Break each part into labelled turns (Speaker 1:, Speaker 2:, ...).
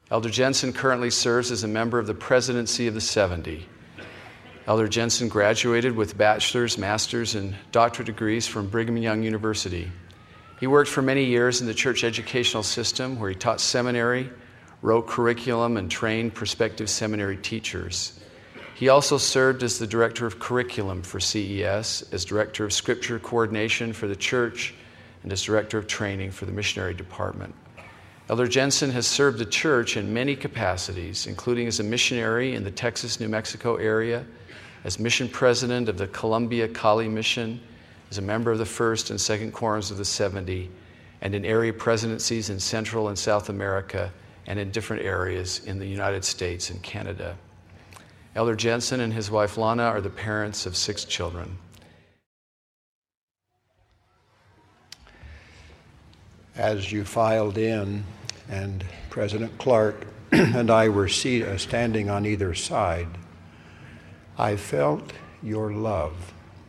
Speaker 1: Elder Jensen currently serves as a member of the Presidency of the 70. Elder Jensen graduated with bachelor's, master's, and doctorate degrees from Brigham Young University. He worked for many years in the church educational system where he taught seminary, wrote curriculum, and trained prospective seminary teachers. He also served as the director of curriculum for CES, as director of scripture coordination for the church, and as director of training for the missionary department. Elder Jensen has served the church in many capacities, including as a missionary in the Texas-New Mexico area, as mission president of the Columbia Kali Mission, as a member of the First and Second Quorums of the 70, and in area presidencies in Central and South America and in different areas in the United States and Canada. Elder Jensen and his wife Lana are the parents of 6 children.
Speaker 2: As you filed in, and President Clark and I were standing on either side, I felt your love.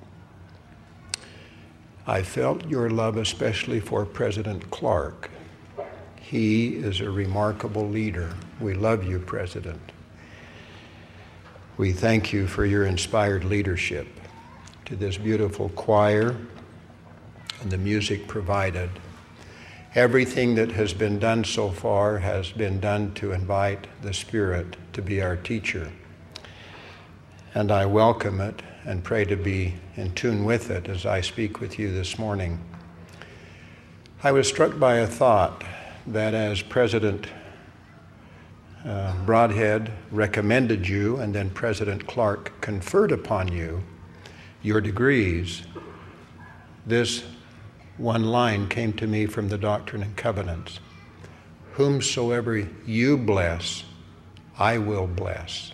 Speaker 2: I felt your love especially for President Clark. He is a remarkable leader. We love you, President. We thank you for your inspired leadership, to this beautiful choir and the music provided. Everything that has been done so far has been done to invite the Spirit to be our teacher. And I welcome it and pray to be in tune with it as I speak with you this morning. I was struck by a thought that as President Broadhead recommended you and then President Clark conferred upon you your degrees, this one line came to me from the Doctrine and Covenants. Whomsoever you bless, I will bless.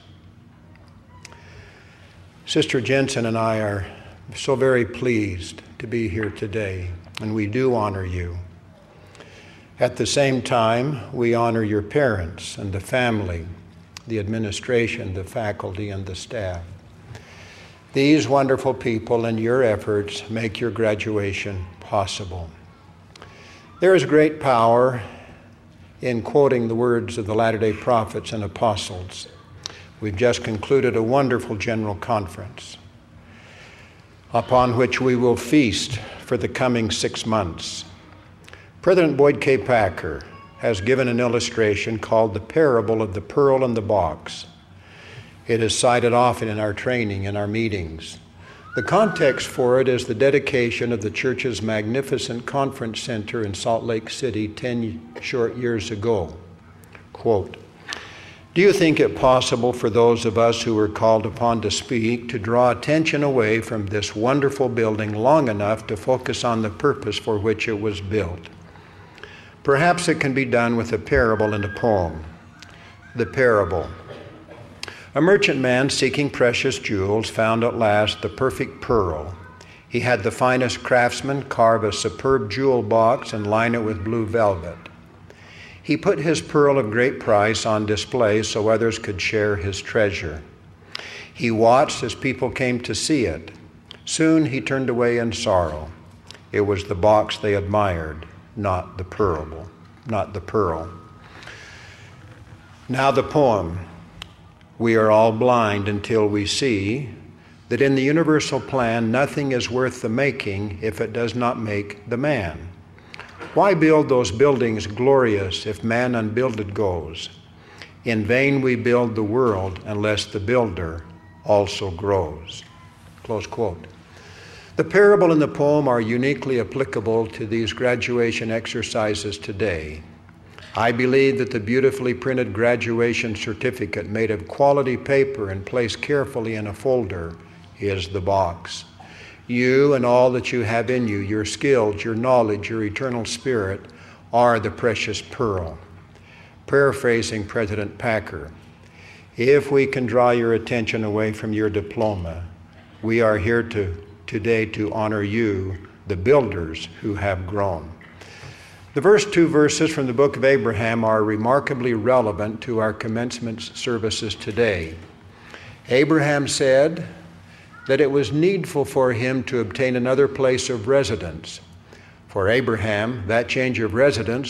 Speaker 2: Sister Jensen and I are so very pleased to be here today, and we do honor you. At the same time, we honor your parents and the family, the administration, the faculty, and the staff. These wonderful people and your efforts make your graduation possible. There is great power in quoting the words of the Latter-day Prophets and Apostles. We've just concluded a wonderful general conference upon which we will feast for the coming 6 months. President Boyd K. Packer has given an illustration called the parable of the pearl and the box. It is cited often in our training, in our meetings. The context for it is the dedication of the church's magnificent conference center in Salt Lake City 10 short years ago. Quote, "Do you think it possible for those of us who were called upon to speak to draw attention away from this wonderful building long enough to focus on the purpose for which it was built? Perhaps it can be done with a parable and a poem." The parable. A merchantman seeking precious jewels found at last the perfect pearl. He had the finest craftsman carve a superb jewel box and line it with blue velvet. He put his pearl of great price on display so others could share his treasure. He watched as people came to see it. Soon he turned away in sorrow. It was the box they admired, not the pearl. Now the poem. We are all blind until we see that in the universal plan, nothing is worth the making if it does not make the man. Why build those buildings glorious if man unbuilded goes? In vain we build the world unless the builder also grows. Close quote. The parable and the poem are uniquely applicable to these graduation exercises today. I believe that the beautifully printed graduation certificate made of quality paper and placed carefully in a folder is the box. You and all that you have in you, your skills, your knowledge, your eternal spirit, are the precious pearl. Paraphrasing President Packer, if we can draw your attention away from your diploma, we are here today to honor you, the builders who have grown. The first 2 verses from the book of Abraham are remarkably relevant to our commencement services today. Abraham said that it was needful for him to obtain another place of residence. For Abraham, that change of residence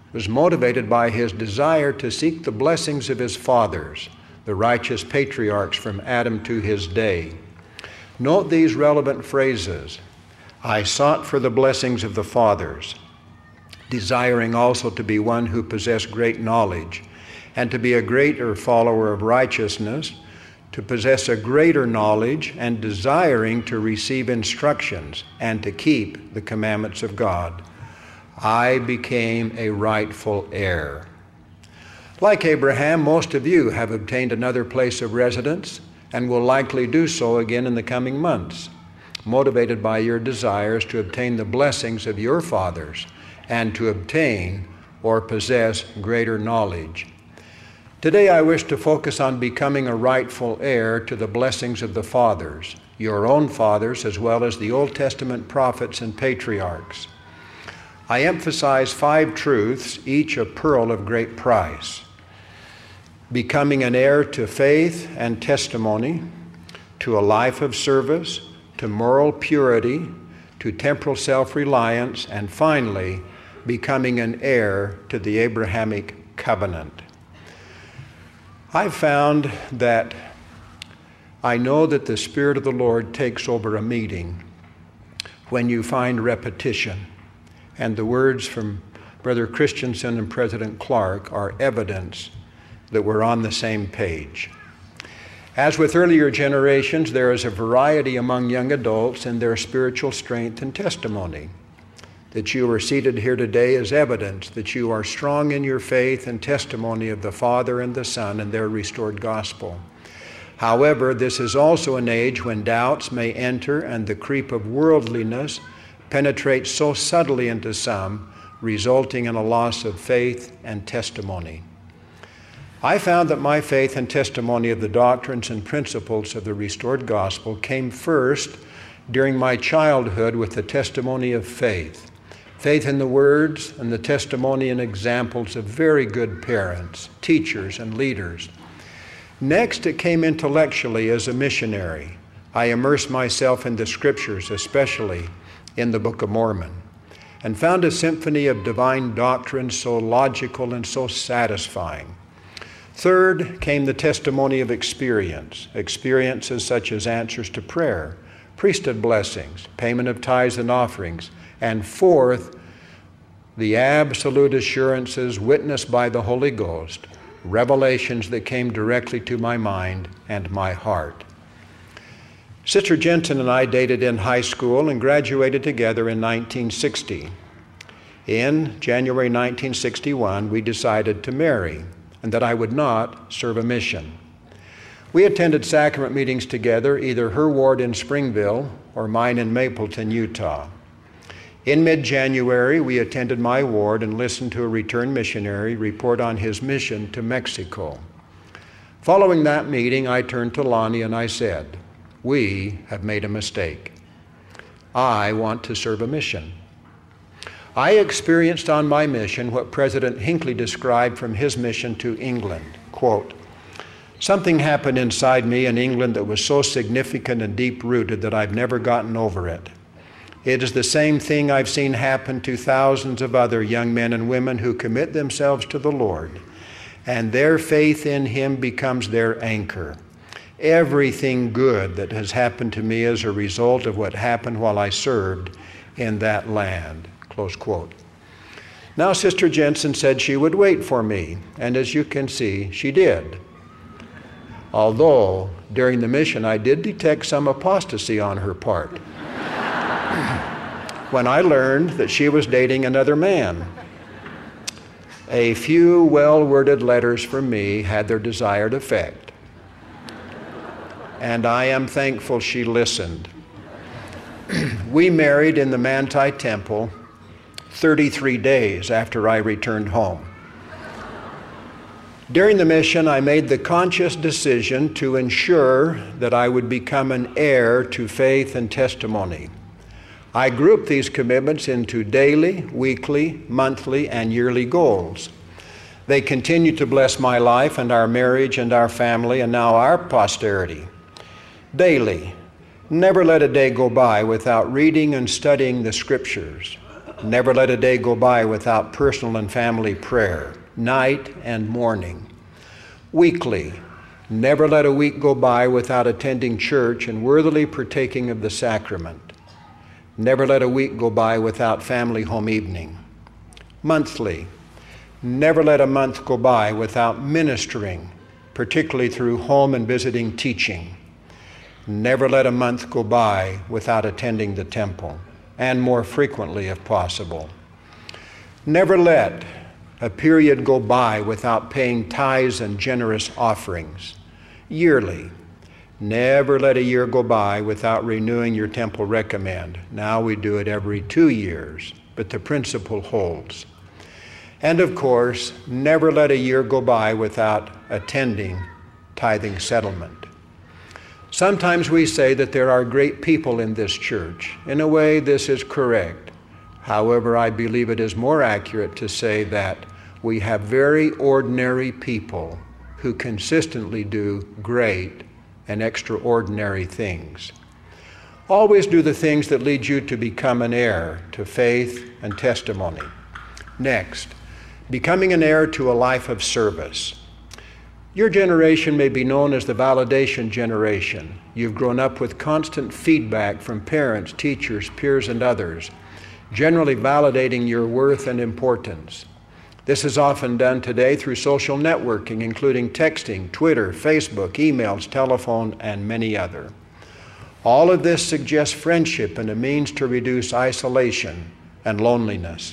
Speaker 2: was motivated by his desire to seek the blessings of his fathers, the righteous patriarchs from Adam to his day. Note these relevant phrases. I sought for the blessings of the fathers, desiring also to be one who possessed great knowledge, and to be a greater follower of righteousness, to possess a greater knowledge, and desiring to receive instructions and to keep the commandments of God. I became a rightful heir. Like Abraham, most of you have obtained another place of residence and will likely do so again in the coming months, motivated by your desires to obtain the blessings of your fathers and to obtain or possess greater knowledge. Today I wish to focus on becoming a rightful heir to the blessings of the fathers, your own fathers as well as the Old Testament prophets and patriarchs. I emphasize 5 truths, each a pearl of great price. Becoming an heir to faith and testimony, to a life of service, to moral purity, to temporal self-reliance, and finally, becoming an heir to the Abrahamic covenant. I've found that I know that the Spirit of the Lord takes over a meeting when you find repetition. And the words from Brother Christensen and President Clark are evidence that we're on the same page. As with earlier generations, there is a variety among young adults in their spiritual strength and testimony. That you are seated here today is evidence that you are strong in your faith and testimony of the Father and the Son and their restored gospel. However, this is also an age when doubts may enter and the creep of worldliness penetrates so subtly into some, resulting in a loss of faith and testimony. I found that my faith and testimony of the doctrines and principles of the restored gospel came first during my childhood with the testimony of faith. Faith in the words and the testimony and examples of very good parents, teachers, and leaders. Next, it came intellectually as a missionary. I immersed myself in the scriptures, especially in the Book of Mormon, and found a symphony of divine doctrine so logical and so satisfying. Third came the testimony of experiences such as answers to prayer, priesthood blessings, payment of tithes and offerings, and fourth, the absolute assurances witnessed by the Holy Ghost, revelations that came directly to my mind and my heart. Sister Jensen and I dated in high school and graduated together in 1960. In January 1961, we decided to marry and that I would not serve a mission. We attended sacrament meetings together, either her ward in Springville or mine in Mapleton, Utah. In mid-January, we attended my ward and listened to a returned missionary report on his mission to Mexico. Following that meeting, I turned to Lonnie and I said, "We have made a mistake. I want to serve a mission." I experienced on my mission what President Hinckley described from his mission to England. Quote, "Something happened inside me in England that was so significant and deep-rooted that I've never gotten over it. It is the same thing I've seen happen to thousands of other young men and women who commit themselves to the Lord, and their faith in Him becomes their anchor. Everything good that has happened to me as a result of what happened while I served in that land." Close quote. Now, Sister Jensen said she would wait for me, and as you can see, she did. Although, during the mission, I did detect some apostasy on her part when I learned that she was dating another man. A few well-worded letters from me had their desired effect, and I am thankful she listened. We married in the Manti Temple 33 days after I returned home. During the mission, I made the conscious decision to ensure that I would become an heir to faith and testimony. I grouped these commitments into daily, weekly, monthly, and yearly goals. They continue to bless my life and our marriage and our family and now our posterity. Daily, never let a day go by without reading and studying the scriptures. Never let a day go by without personal and family prayer, night and morning. Weekly, never let a week go by without attending church and worthily partaking of the sacrament. Never let a week go by without family home evening. Monthly, never let a month go by without ministering, particularly through home and visiting teaching. Never let a month go by without attending the temple, and more frequently if possible. Never let a period go by without paying tithes and generous offerings. Yearly, never let a year go by without renewing your temple recommend. Now we do it every 2 years, but the principle holds. And of course, never let a year go by without attending tithing settlement. Sometimes we say that there are great people in this church. In a way, this is correct. However, I believe it is more accurate to say that we have very ordinary people who consistently do great and extraordinary things. Always do the things that lead you to become an heir to faith and testimony. Next, becoming an heir to a life of service. Your generation may be known as the validation generation. You've grown up with constant feedback from parents, teachers, peers, and others, generally validating your worth and importance. This is often done today through social networking, including texting, Twitter, Facebook, emails, telephone, and many other. All of this suggests friendship and a means to reduce isolation and loneliness.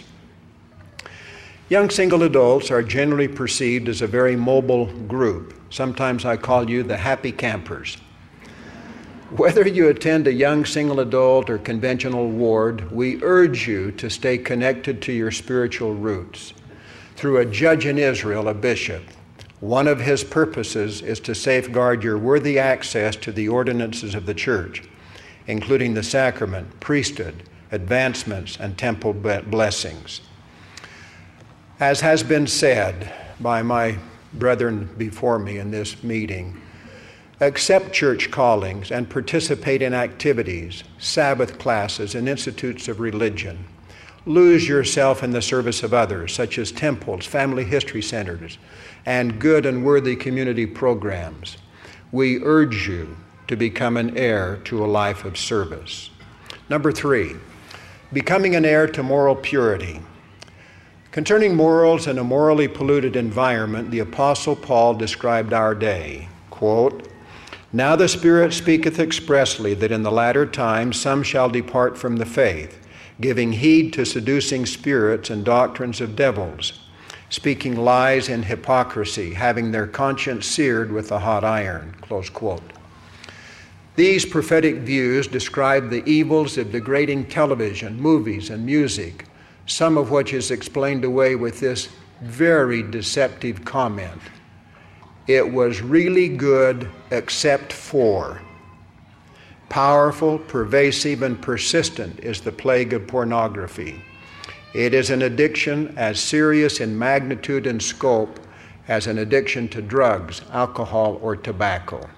Speaker 2: Young single adults are generally perceived as a very mobile group. Sometimes I call you the happy campers. Whether you attend a young single adult or conventional ward, we urge you to stay connected to your spiritual roots. Through a judge in Israel, a bishop, one of his purposes is to safeguard your worthy access to the ordinances of the church, including the sacrament, priesthood, advancements, and temple blessings. As has been said by my brethren before me in this meeting, accept church callings and participate in activities, Sabbath classes, and institutes of religion. Lose yourself in the service of others, such as temples, family history centers, and good and worthy community programs. We urge you to become an heir to a life of service. Number 3, becoming an heir to moral purity. Concerning morals and a morally polluted environment, the Apostle Paul described our day, quote, "Now the Spirit speaketh expressly that in the latter times some shall depart from the faith, giving heed to seducing spirits and doctrines of devils, speaking lies in hypocrisy, having their conscience seared with a hot iron," close quote. These prophetic views describe the evils of degrading television, movies, and music, some of which is explained away with this very deceptive comment: "It was really good except for." Powerful, pervasive, and persistent is the plague of pornography. It is an addiction as serious in magnitude and scope as an addiction to drugs, alcohol, or tobacco.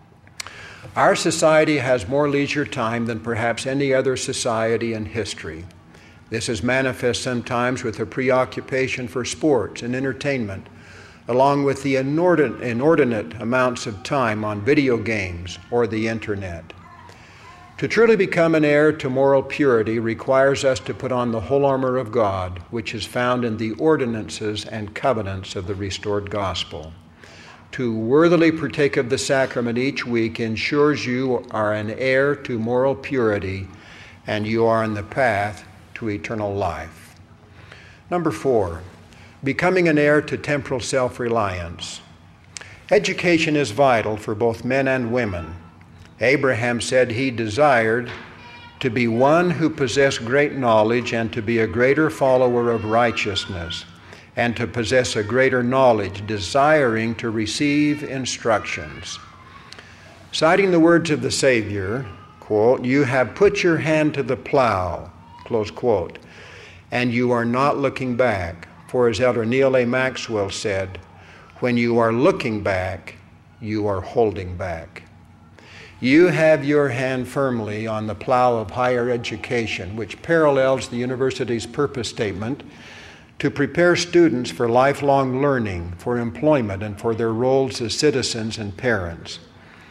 Speaker 2: Our society has more leisure time than perhaps any other society in history. This is manifest sometimes with a preoccupation for sports and entertainment, along with the inordinate amounts of time on video games or the internet. To truly become an heir to moral purity requires us to put on the whole armor of God, which is found in the ordinances and covenants of the restored gospel. To worthily partake of the sacrament each week ensures you are an heir to moral purity and you are on the path to eternal life. Number 4, becoming an heir to temporal self-reliance. Education is vital for both men and women. Abraham said he desired to be one who possessed great knowledge and to be a greater follower of righteousness, and to possess a greater knowledge, desiring to receive instructions. Citing the words of the Savior, quote, "You have put your hand to the plow," close quote, "and you are not looking back. For as Elder Neal A. Maxwell said, when you are looking back, you are holding back." You have your hand firmly on the plow of higher education, which parallels the university's purpose statement to prepare students for lifelong learning, for employment, and for their roles as citizens and parents.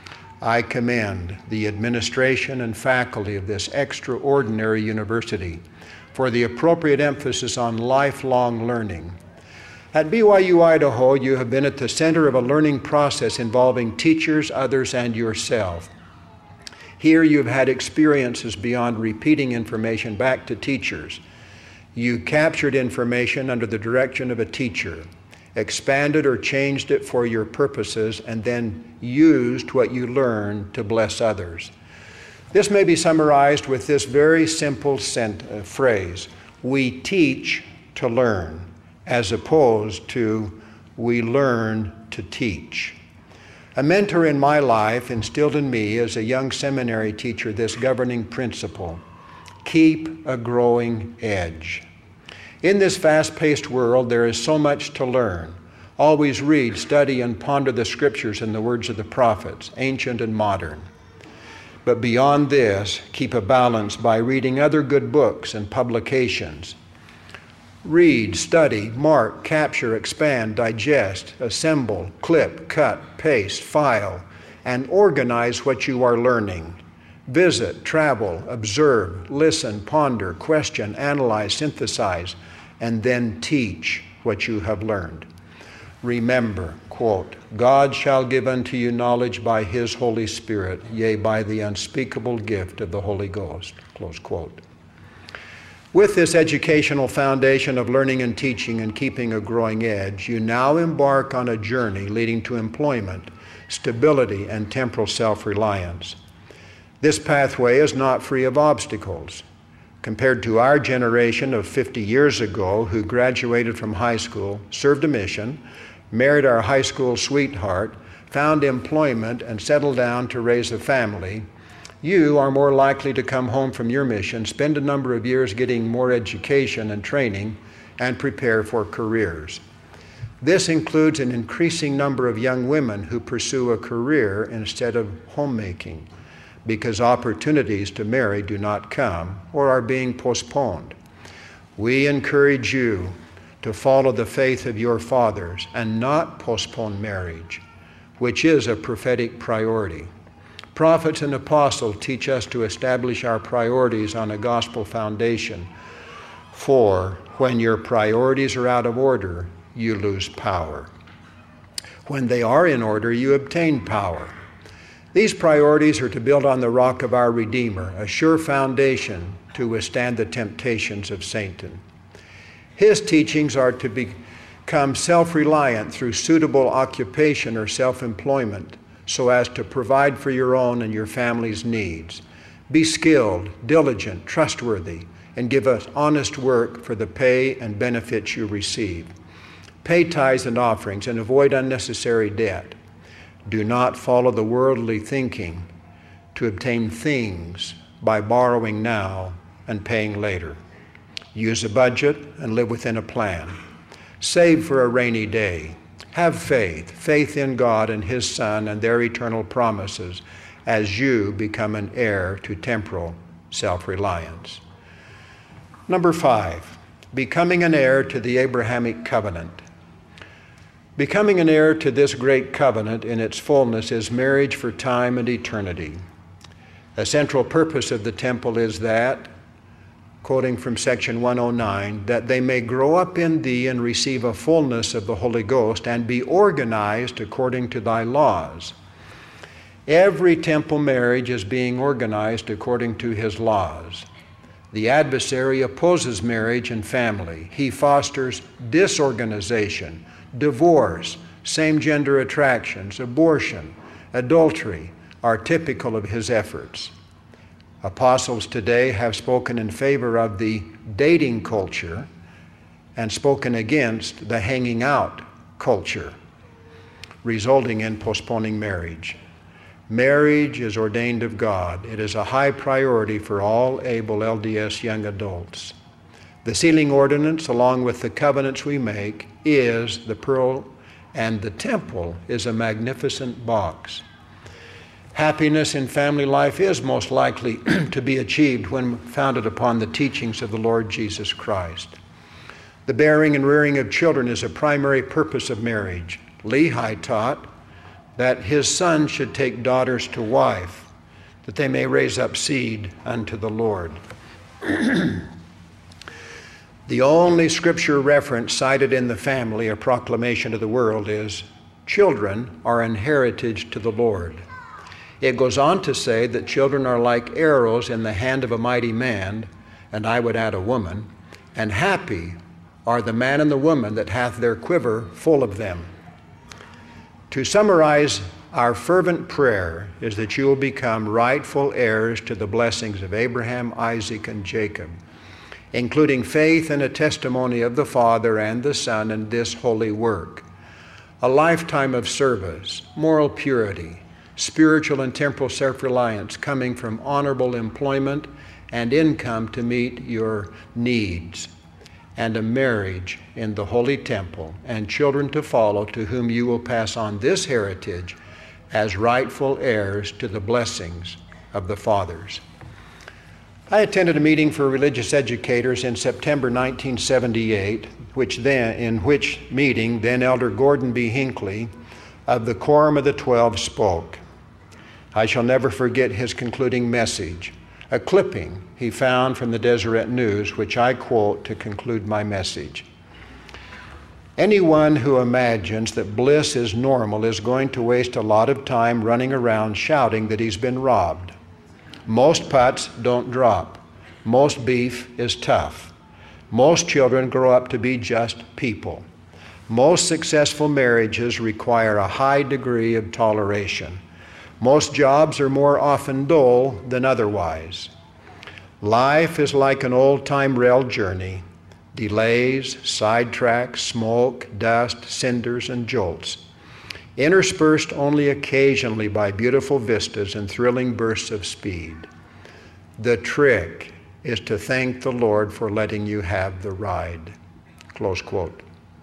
Speaker 2: I commend the administration and faculty of this extraordinary university for the appropriate emphasis on lifelong learning. At BYU Idaho, you have been at the center of a learning process involving teachers, others, and yourself. Here you've had experiences beyond repeating information back to teachers. You captured information under the direction of a teacher, expanded or changed it for your purposes, and then used what you learned to bless others. This may be summarized with this very simple phrase: we teach to learn, as opposed to we learn to teach. A mentor in my life instilled in me as a young seminary teacher this governing principle: keep a growing edge. In this fast-paced world, there is so much to learn. Always read, study, and ponder the scriptures and the words of the prophets, ancient and modern. But beyond this, keep a balance by reading other good books and publications. Read, study, mark, capture, expand, digest, assemble, clip, cut, paste, file, and organize what you are learning. Visit, travel, observe, listen, ponder, question, analyze, synthesize, and then teach what you have learned. Remember, quote, God shall give unto you knowledge by his Holy Spirit, yea, by the unspeakable gift of the Holy Ghost, close quote. With this educational foundation of learning and teaching and keeping a growing edge, you now embark on a journey leading to employment, stability, and temporal self-reliance. This pathway is not free of obstacles. Compared to our generation of 50 years ago who graduated from high school, served a mission, married our high school sweetheart, found employment, and settled down to raise a family, you are more likely to come home from your mission, spend a number of years getting more education and training, and prepare for careers. This includes an increasing number of young women who pursue a career instead of homemaking, because opportunities to marry do not come or are being postponed. We encourage you to follow the faith of your fathers and not postpone marriage, which is a prophetic priority. Prophets and apostles teach us to establish our priorities on a gospel foundation, for when your priorities are out of order, you lose power. When they are in order, you obtain power. These priorities are to build on the rock of our Redeemer, a sure foundation to withstand the temptations of Satan. His teachings are to become self-reliant through suitable occupation or self-employment so as to provide for your own and your family's needs. Be skilled, diligent, trustworthy, and give us honest work for the pay and benefits you receive. Pay tithes and offerings and avoid unnecessary debt. Do not follow the worldly thinking to obtain things by borrowing now and paying later. Use a budget and live within a plan. Save for a rainy day. Have faith in God and his Son and their eternal promises as you become an heir to temporal self-reliance. Number 5, becoming an heir to the Abrahamic covenant. Becoming an heir to this great covenant in its fullness is marriage for time and eternity. A central purpose of the temple is that, quoting from section 109, that they may grow up in thee and receive a fullness of the Holy Ghost and be organized according to thy laws. Every temple marriage is being organized according to his laws. The adversary opposes marriage and family. He fosters disorganization, divorce, same-gender attractions, abortion, adultery are typical of his efforts. Apostles today have spoken in favor of the dating culture and spoken against the hanging out culture, resulting in postponing marriage. Marriage is ordained of God. It is a high priority for all able LDS young adults. The sealing ordinance, along with the covenants we make, is the pearl, and the temple is a magnificent box. Happiness in family life is most likely to be achieved when founded upon the teachings of the Lord Jesus Christ. The bearing and rearing of children is a primary purpose of marriage. Lehi taught that his son should take daughters to wife, that they may raise up seed unto the Lord. The only scripture reference cited in the family, a proclamation to the world, is children are an heritage to the Lord. It goes on to say that children are like arrows in the hand of a mighty man, and I would add a woman, and happy are the man and the woman that hath their quiver full of them. To summarize, our fervent prayer is that you will become rightful heirs to the blessings of Abraham, Isaac, and Jacob, including faith and a testimony of the Father and the Son in this holy work, a lifetime of service, moral purity, spiritual and temporal self-reliance coming from honorable employment and income to meet your needs, and a marriage in the holy temple, and children to follow to whom you will pass on this heritage as rightful heirs to the blessings of the fathers. I attended a meeting for religious educators in September 1978, in which meeting then Elder Gordon B. Hinckley of the Quorum of the 12 spoke. I shall never forget his concluding message, a clipping he found from the Deseret News, which I quote to conclude my message. Anyone who imagines that bliss is normal is going to waste a lot of time running around shouting that he's been robbed. Most putts don't drop. Most beef is tough. Most children grow up to be just people. Most successful marriages require a high degree of toleration. Most jobs are more often dull than otherwise. Life is like an old-time rail journey. Delays, sidetracks, smoke, dust, cinders, and jolts, interspersed only occasionally by beautiful vistas and thrilling bursts of speed. The trick is to thank the Lord for letting you have the ride. Close quote.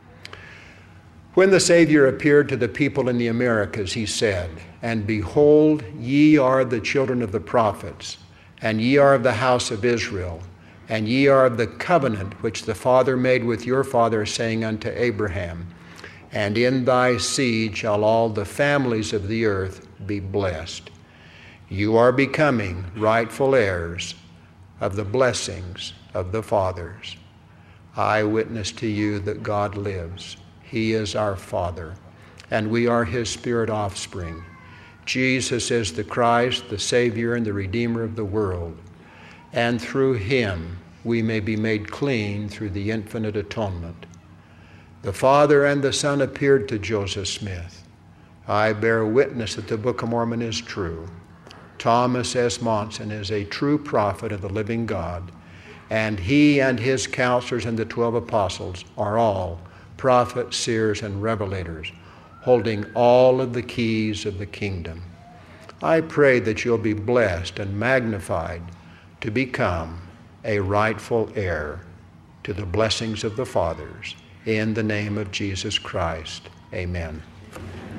Speaker 2: When the Savior appeared to the people in the Americas, he said, "And behold, ye are the children of the prophets, and ye are of the house of Israel, and ye are of the covenant which the Father made with your father, saying unto Abraham, and in thy seed shall all the families of the earth be blessed." You are becoming rightful heirs of the blessings of the fathers. I witness to you that God lives. He is our Father, and we are his spirit offspring. Jesus is the Christ, the Savior, and the Redeemer of the world. And through him we may be made clean through the infinite atonement. The Father and the Son appeared to Joseph Smith. I bear witness that the Book of Mormon is true. Thomas S. Monson is a true prophet of the living God, and he and his counselors and the 12 apostles are all prophets, seers, and revelators, holding all of the keys of the kingdom. I pray that you'll be blessed and magnified to become a rightful heir to the blessings of the fathers. In the name of Jesus Christ, amen.